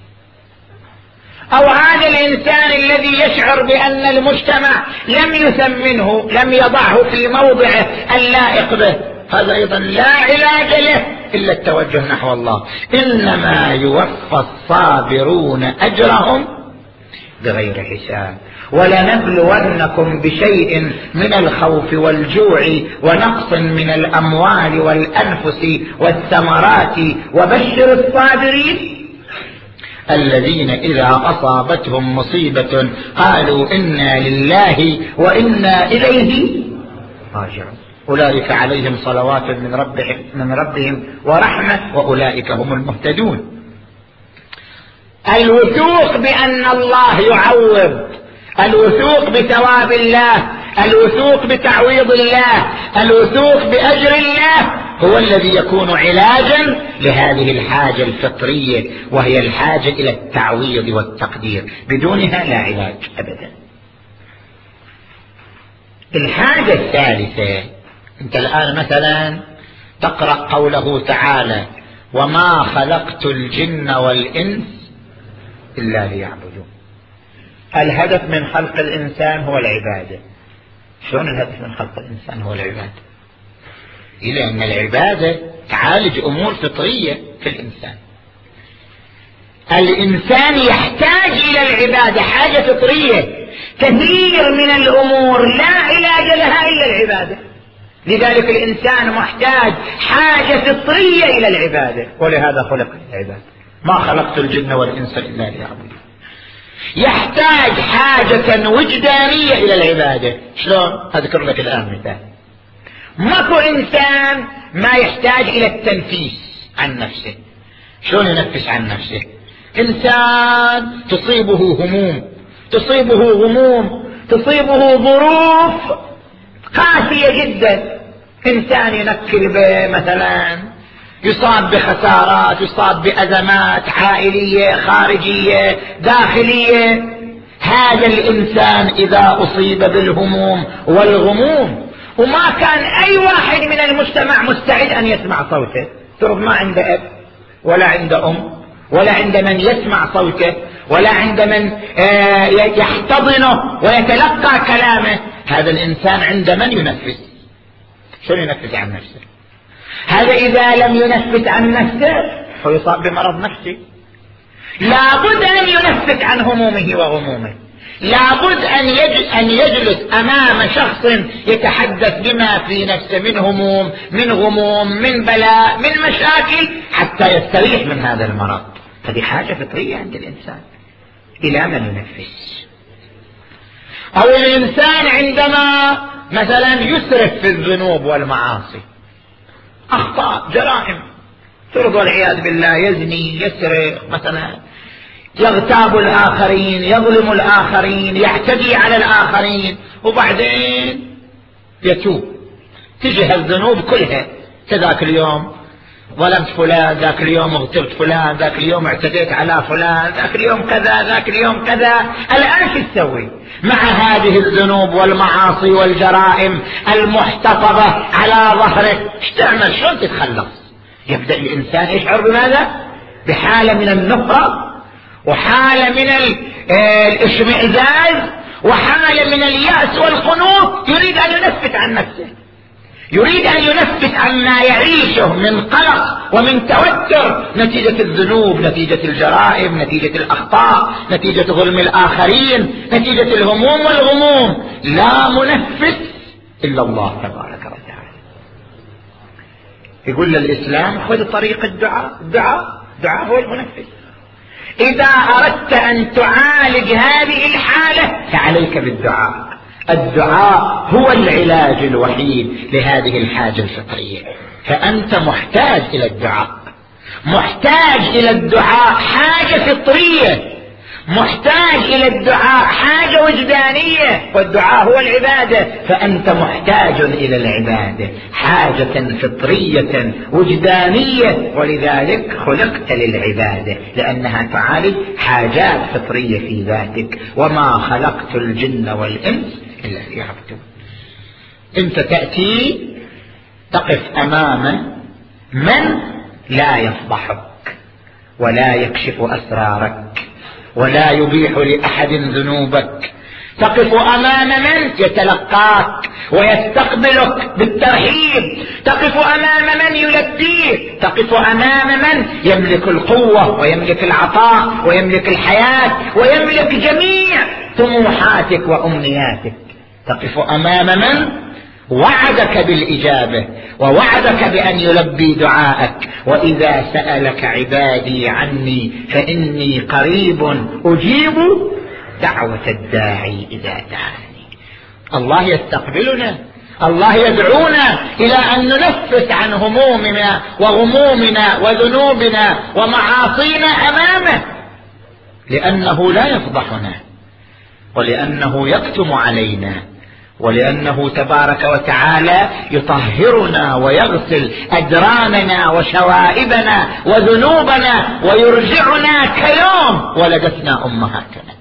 أو هذا الإنسان الذي يشعر بأن المجتمع لم يثمنه، لم يضعه في موضعه اللائق به، هذا أيضا لا علاج له إلا التوجه نحو الله. إنما يوفى الصابرون أجرهم بغير حساب. ولنبلونكم بشيء من الخوف والجوع ونقص من الأموال والأنفس والثمرات وبشر الصابرين الذين إذا أصابتهم مصيبة قالوا إنا لله وإنا إليه راجعون. أولئك عليهم صلوات من ربهم ورحمة وأولئك هم المهتدون. الوثوق بأن الله يعوض، الوثوق بثواب الله، الوثوق بتعويض الله، الوثوق بأجر الله هو الذي يكون علاجا لهذه الحاجة الفطرية، وهي الحاجة إلى التعويض والتقدير، بدونها لا علاج أبدا. الحاجة الثالثة، أنت الآن مثلا تقرأ قوله تعالى: وما خلقت الجن والإنس إلا ليعبدون. الهدف من خلق الإنسان هو العبادة. شلون الهدف من خلق الإنسان هو العبادة؟ إلى أن العبادة تعالج أمور فطرية في الإنسان. الإنسان يحتاج إلى العبادة، حاجة فطرية. كثير من الأمور لا علاج لها إلا العبادة، لذلك الإنسان محتاج حاجة فطرية إلى العبادة، ولهذا خلق العبادة. ما خلقت الجن والإنس إلا ليعبدون. يحتاج حاجة وجدانية إلى العبادة. شلون؟ أذكر لك الآن مثال. ماكو إنسان ما يحتاج إلى التنفيس عن نفسه. شلون ينفس عن نفسه؟ إنسان تصيبه هموم، تصيبه غموم، تصيبه ظروف قاسية جدا. إنسان ينكر مثلا يصاب بخسارات، يصاب بأزمات عائلية خارجية داخلية. هذا الإنسان إذا أصيب بالهموم والغموم وما كان أي واحد من المجتمع مستعد أن يسمع صوته، ترى ما عنده أب ولا عنده أم ولا عند من يسمع صوته ولا عند من يحتضنه ويتلقى كلامه، هذا الإنسان عند من ينفس؟ شو ينفس عن نفسه؟ هذا إذا لم ينفس عن نفسه هو يصاب بمرض نفسي. لابد أن ينفس عن همومه وغمومه، لابد أن يجلس أمام شخص يتحدث بما في نفسه من هموم، من غموم، من بلاء، من مشاكل، حتى يستريح من هذا المرض. هذه حاجة فطرية عند الإنسان إلى من ينفس. أو الإنسان عندما مثلا يسرف في الذنوب والمعاصي، أخطاء، جرائم، ترضى والعياذ بالله، يزني، يسرق مثلا، يغتاب الآخرين، يظلم الآخرين، يعتدي على الآخرين، وبعدين يتوب. تجي هالذنوب كلها، كذاك اليوم ظلمت فلان، ذاك اليوم اغتبت فلان، ذاك اليوم اعتديت على فلان، ذاك اليوم كذا، ذاك اليوم كذا. الآن شو تسوي مع هذه الذنوب والمعاصي والجرائم المحتفظة على ظهرك؟ ايش تعمل؟ شلون تتخلص؟ يبدأ الإنسان يشعر بماذا؟ بحالة من النفرة، وحالة من الاشمئزاز، وحالة من اليأس والخنوع. يريد أن ينفس عن نفسه، يريد أن ينفس عما يعيشه من قلق ومن توتر نتيجة الذنوب، نتيجة الجرائم، نتيجة الأخطاء، نتيجة ظلم الآخرين، نتيجة الهموم والغموم. لا منفس إلا الله تبارك وتعالى. يقول للإسلام: خذ طريق الدعاء. الدعاء هو المنفس. إذا أردت أن تعالج هذه الحالة فعليك بالدعاء. الدعاء هو العلاج الوحيد لهذه الحاجة الفطرية. فأنت محتاج إلى الدعاء، محتاج إلى الدعاء، حاجة فطرية، محتاج إلى الدعاء، حاجة وجدانية، والدعاء هو العبادة. فأنت محتاج إلى العبادة، حاجة فطرية وجدانية، ولذلك خلقت للعبادة، لأنها تعالج حاجات فطرية في ذاتك. وما خلقت الجن والإنس إلا ليعبدون. أنت تأتي تقف أمام من لا يفضحك ولا يكشف أسرارك ولا يبيح لأحد ذنوبك. تقف أمام من يتلقاك ويستقبلك بالترحيب، تقف أمام من يلبيك، تقف أمام من يملك القوة ويملك العطاء ويملك الحياة ويملك جميع طموحاتك وأمنياتك. تقف أمام من وعدك بالإجابة ووعدك بأن يلبي دعاءك. وإذا سألك عبادي عني فإني قريب أجيب دعوة الداعي إذا دعاني. الله يستقبلنا، الله يدعونا إلى أن ننفس عن همومنا وغمومنا وذنوبنا ومعاصينا أمامه، لأنه لا يفضحنا، ولأنه يكتم علينا، ولأنه تبارك وتعالى يطهرنا ويغسل أدراننا وشوائبنا وذنوبنا ويرجعنا كيوم ولدتنا أمهاتنا.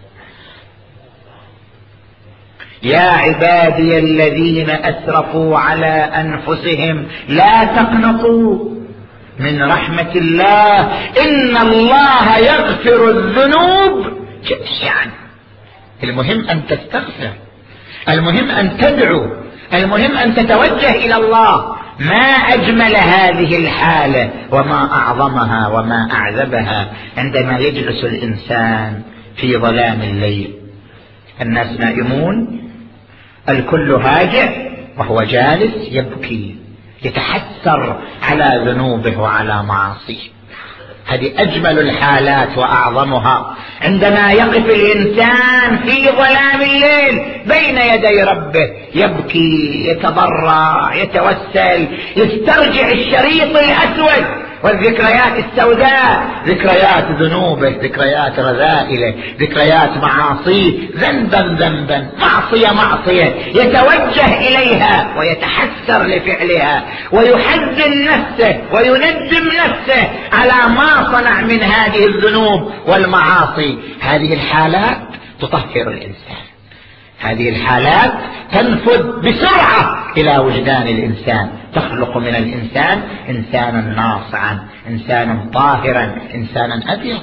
يا عبادي الذين أسرفوا على أنفسهم لا تقنطوا من رحمة الله إن الله يغفر الذنوب جميعا. المهم أن تستغفر، المهم أن تدعو، المهم أن تتوجه إلى الله. ما أجمل هذه الحالة وما أعظمها وما أعذبها عندما يجلس الإنسان في ظلام الليل، الناس نائمون، الكل هاجع، وهو جالس يبكي يتحسر على ذنوبه وعلى معاصيه. هذه أجمل الحالات وأعظمها، عندما يقف الإنسان في ظلام الليل بين يدي ربه يبكي، يتضرع، يتوسل، يسترجع الشريط الأسود والذكريات السوداء، ذكريات ذنوبه، ذكريات رذائله، ذكريات معاصيه، ذنبا ذنبا، معصية معصية، يتوجه إليها ويتحسر لفعلها ويحزن نفسه ويندم نفسه على ما صنع من هذه الذنوب والمعاصي. هذه الحالات تطهر الإنسان، هذه الحالات تنفذ بسرعة إلى وجدان الإنسان، تخلق من الإنسان إنسانا ناصعا، إنسانا طاهرا، إنسانا أبيض.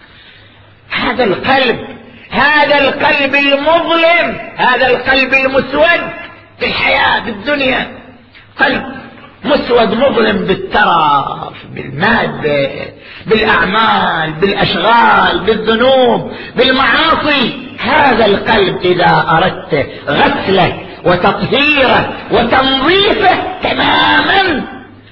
هذا القلب المظلم، هذا القلب المسود في الحياة بالدنيا، قلب مسود مظلم بالترف، بالمادة، بالأعمال، بالأشغال، بالذنوب، بالمعاصي. هذا القلب إذا أردت غسله وتطهيره وتنظيفه تماما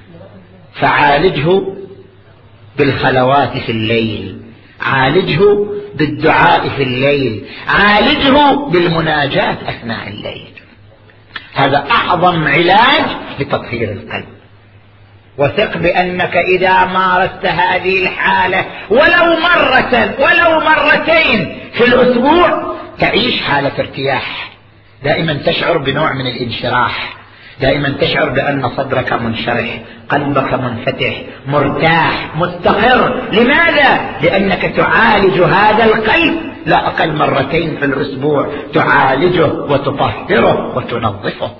فعالجه بالخلوات في الليل، عالجه بالدعاء في الليل، عالجه بالمناجاة أثناء الليل. هذا أعظم علاج لتطهير القلب. وثق بأنك إذا مارست هذه الحالة ولو مرة ولو مرتين في الأسبوع تعيش حالة ارتياح، دائما تشعر بنوع من الانشراح، دائما تشعر بأن صدرك منشرح، قلبك منفتح، مرتاح، مستقر. لماذا؟ لأنك تعالج هذا القلب لا أقل مرتين في الأسبوع، تعالجه وتطهره وتنظفه.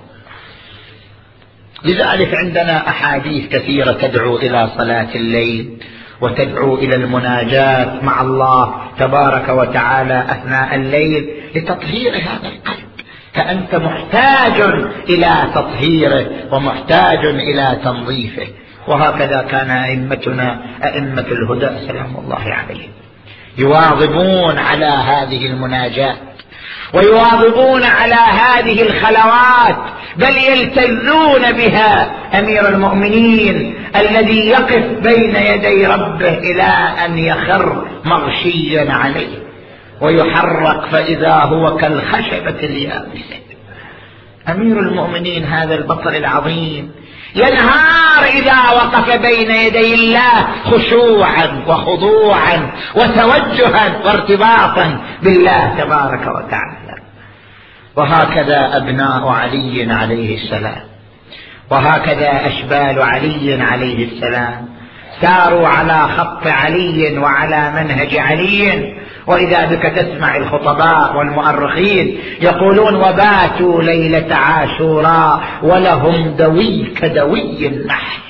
لذلك عندنا أحاديث كثيرة تدعو إلى صلاة الليل وتدعو إلى المناجاة مع الله تبارك وتعالى أثناء الليل لتطهير هذا القلب، فأنت محتاج إلى تطهيره ومحتاج إلى تنظيفه. وهكذا كان أئمتنا أئمة الهدى سلام الله عليهم يواظبون على هذه المناجاة ويواظبون على هذه الخلوات، بل يلتذون بها. أمير المؤمنين الذي يقف بين يدي ربه إلى أن يخر مغشيا عليه ويحرق فإذا هو كالخشبة اليابسة. أمير المؤمنين هذا البطل العظيم ينهار إذا وقف بين يدي الله خشوعا وخضوعا وتوجها وارتباطا بالله تبارك وتعالى. وهكذا أبناء علي عليه السلام، وهكذا أشبال علي عليه السلام ساروا على خط علي وعلى منهج علي. وإذا بك تسمع الخطباء والمؤرخين يقولون وباتوا ليلة عاشوراء ولهم دوي كدوي النحل،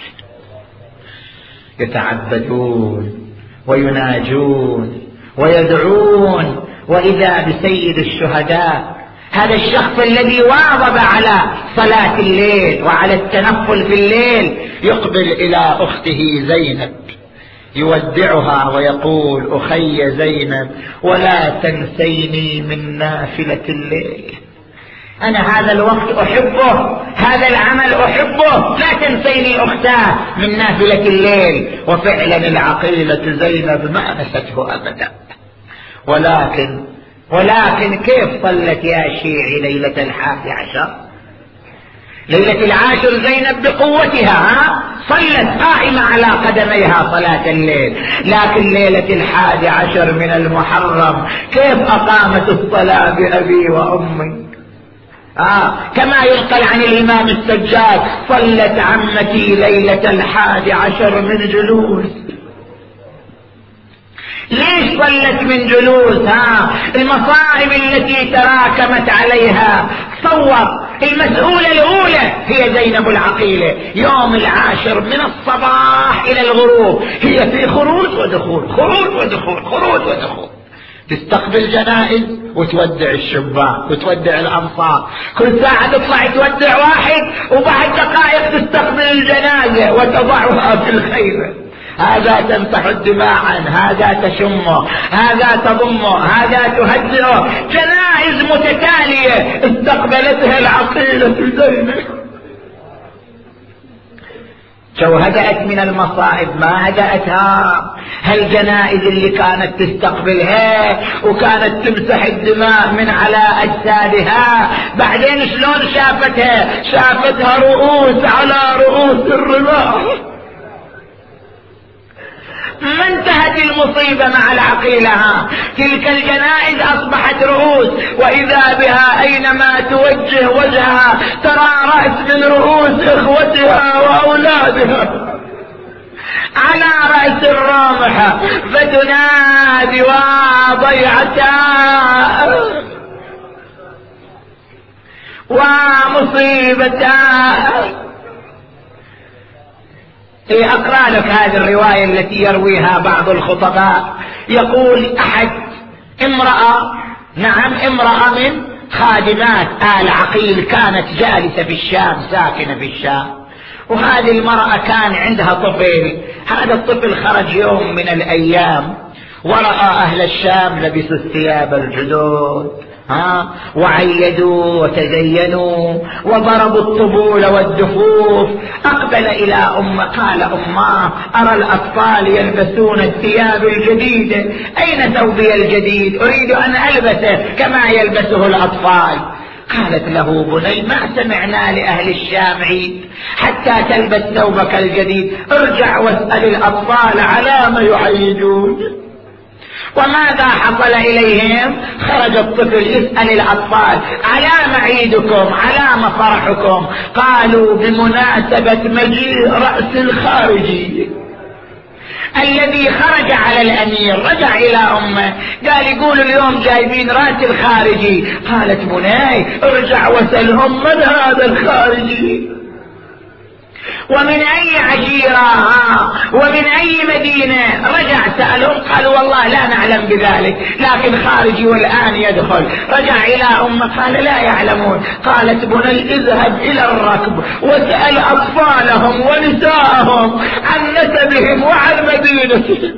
يتعبدون ويناجون ويدعون. وإذا بسيد الشهداء، هذا الشخص الذي واظب على صلاة الليل وعلى التنفل في الليل، يقبل إلى أخته زينب يودعها ويقول أخي زينب ولا تنسيني من نافلة الليل، أنا هذا الوقت أحبه، هذا العمل أحبه، لا تنسيني أختاه من نافلة الليل. وفعلا العقيلة زينب ما نسته أبدا. ولكن كيف صلت يا شيعي ليلة 11؟ ليلة العاشر زينب بقوتها صلت قائمة على قدميها صلاة الليل، لكن ليلة 11 من المحرم كيف أقامت الصلاة بأبي وأمي؟ كما ينقل عن الإمام السجاد: صلت عمتي ليلة 11 من جلوس. ليش صلت من جلوس؟ المصائب التي تراكمت عليها. تصور المسؤولة الأولى هي زينب العقيلة، يوم 10 من الصباح إلى الغروب هي في خروج ودخول، خروج ودخول، خروج ودخول، تستقبل جنائز وتودع الشباك وتودع الأنصار، كل ساعة تطلع تودع واحد وبعد دقائق تستقبل الجنازة وتضعها في الخيمة. هذا تمسح الدماء عنه، هذا تشمه، هذا تضمه، هذا تهدئه. جنائز متتالية استقبلتها العقيلة زينب. شو هدأت من المصائب؟ ما هدأتها. هالجنائز اللي كانت تستقبلها وكانت تمسح الدماء من على أجسادها، بعدين شلون شافتها؟ شافتها رؤوس على رؤوس الرماح. ما انتهت المصيبة مع العقيلة، تلك الجنائز أصبحت رؤوس، وإذا بها أينما توجه وجهها ترى رأس من رؤوس إخوتها وأولادها على رأس الرمح، فتنادي: وضيعتا ومصيبتا. أقرأ لك هذه الرواية التي يرويها بعض الخطباء. يقول أحد امرأة من خادمات آل عقيل كانت جالسة في الشام، ساكنة في الشام، وهذه المرأة كان عندها طفل. هذا الطفل خرج يوم من الأيام ورأى أهل الشام لبسوا الثياب الجدد وعيدوا وتزينوا وضربوا الطبول والدفوف. أقبل إلى قال: أماه، أرى الأطفال يلبسون الثياب الجديدة، أين ثوبي الجديد؟ أريد أن ألبسه كما يلبسه الأطفال. قالت له: بني، ما سمعنا لأهل الشام عيد حتى تلبس ثوبك الجديد، ارجع واسأل الأطفال على ما يعيدون. وماذا حصل إليهم؟ خرج الطفل يسأل الأطفال: على ما عيدكم؟ على ما فرحكم؟ قالوا: بمناسبة مجيء رأس الخارجي الذي خرج على الأمير. رجع إلى أمه قال: يقولوا اليوم جايبين رأس الخارجي. قالت: بني، ارجع وسألهم من هذا الخارجي، ومن أي عشيرة، ومن أي مدينة. رجع سألهم قالوا: والله لا نعلم بذلك، لكن خارجي والآن يدخل. رجع إلى أمه قال: لا يعلمون. قالت: بني، اذهب إلى الركب واسأل أطفالهم ونساءهم عن نسبهم وعن مدينتهم.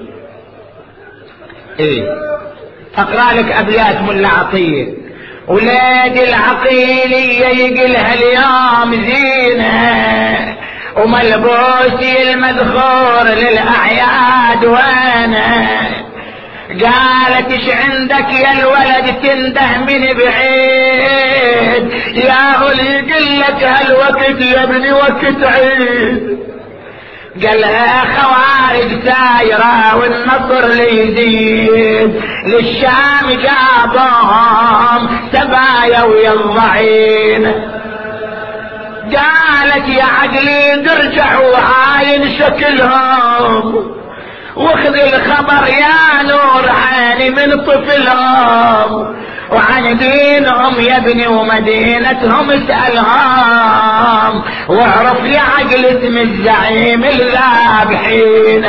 أقرأ لك أبيات ملا عطية: ولاد العقيلية يقلها اليوم زينة، وملبوسي المذخور للأعياد وانا. قالت: ايش عندك يا الولد تنده من بعيد؟ يا ولي يقلك هالوقت يا ابني وقت عيد. قال لها: خوارج سايرة والنصر ليزيد، للشام جابهم سبايا ويضعين. قالت: يا عقلي ترجعوا عاين شكلهم، واخذ الخبر يا نور عيني من طفلهم، وعن دينهم يا ابني ومدينتهم اسألهم، واعرف يا عقل اسم الزعيم الذابحين.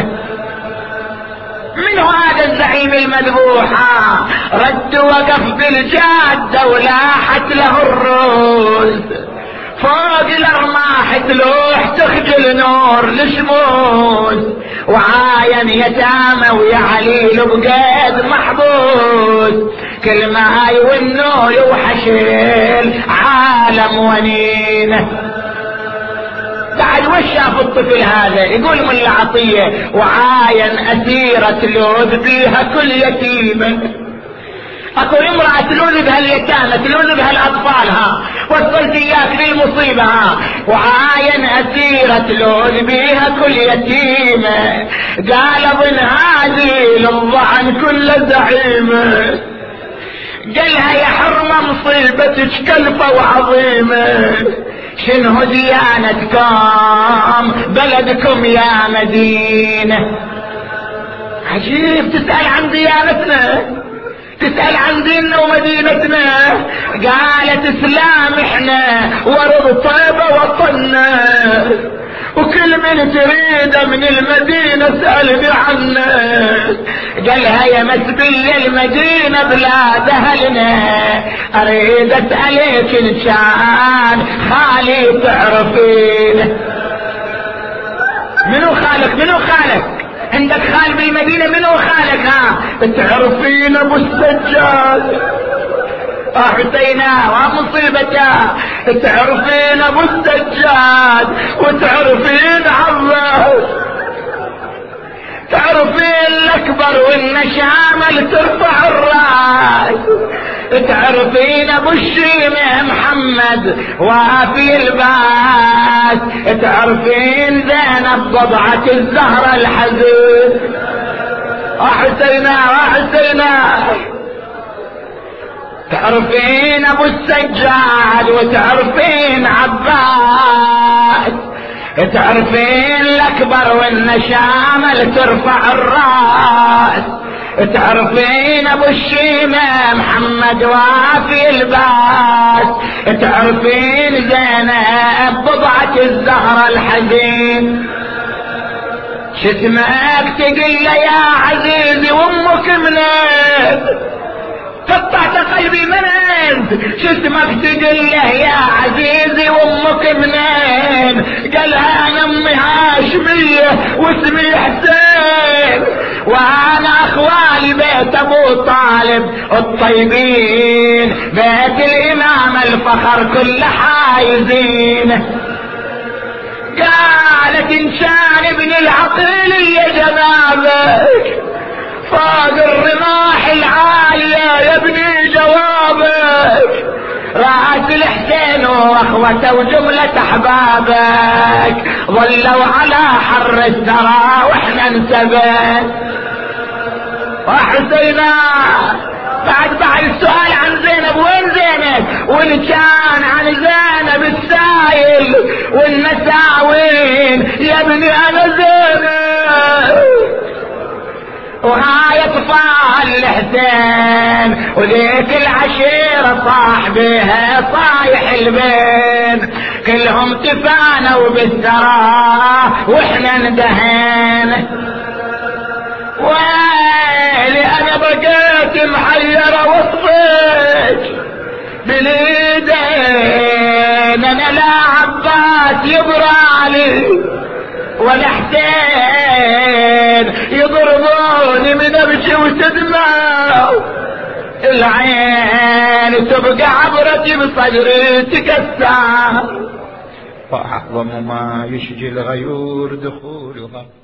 من هذا الزعيم المذبوح؟ رد وقف بالجادة ولاحت له الروس، فوق الارماح تلوح تخجل نور الشموس، وعاين يتامى ويا عليل بقيد محبوس، كل ما يونو يوحشل عالم ونين. بعد وش شاف الطفل هذا؟ يقول ملا عطية: وعاين أسيرة لوذ بيها كل يتيمة، اكو امرأة تلوذ بها اليتامى، تلوذ بها الاطفال، وصلت اياك للمصيبة، وعاين اسيرة تلوذ بيها كل يتيمة، قال ابن هذه للضعن كل زعيمة، قالها يا حرمة مصيبتك كلفة وعظيمة، شنو ديانتكم بلدكم يا مدينة؟ عجيب، تسأل عن ديانتنا، تسأل عن ديننا ومدينتنا. قالت اسلام احنا ورد طيبة وطننا، وكل من تريد من المدينة اسألني عنه. قالها يا مسبية المدينة بلاد اهلنا، اريد اسألك ان كان خالي تعرفين. منو خالك؟ منو خالك؟ عندك خال بالمدينة؟ منو خالك؟ تعرفين ابو السجاد؟ حسينا ومصيبته، تعرفين ابو السجاد وتعرفين عباس، تعرفين الاكبر والنشامل ترفع الراس، تعرفين ابو الشيمة محمد وافي الباس، تعرفين زينب بضعة الزهرة الحزين. حسينا وحسينا، تعرفين ابو السجاد وتعرفين عباس، تعرفين الاكبر والنشامل ترفع الراس، تعرفين ابو الشيمة محمد وافي الباس، تعرفين زينب بضعة الزهرة الحزين. شتمك تقل يا عزيزي وامك منين؟ قطعت قلبي من انت، شتمك تقل يا عزيزي وامك منين؟ قالها انا امي هاشمية واسمي حسين، وانا اخوالي بيت ابو طالب الطيبين، بيت الامام الفخر كل حايزين. قالت ان كان ابن العقيل يا جنابك فوق الرماح العالية يا ابني جوابك، راس الحسين واخوته وجملة احبابك ظلوا على حر الثرى واحنا انسبت. وحسينا بعد السؤال عن زينب، وين زينب؟ وان كان عن زينب السايل والنساوين يا ابني انا زينب، وهاي اطفال الحسين وذيك العشيرة صاحبها صايح البين، كلهم تفانوا بالثرى واحنا ندهن. ويلي انا بقيت محيرة وصفك بالايدين، انا لا عباس يبرالي ولا حسين يضربوني من ابكي وتدمع، العين تبقى عبرتي بصدري تكسر، وأعظم ما يشجي الغيور دخولها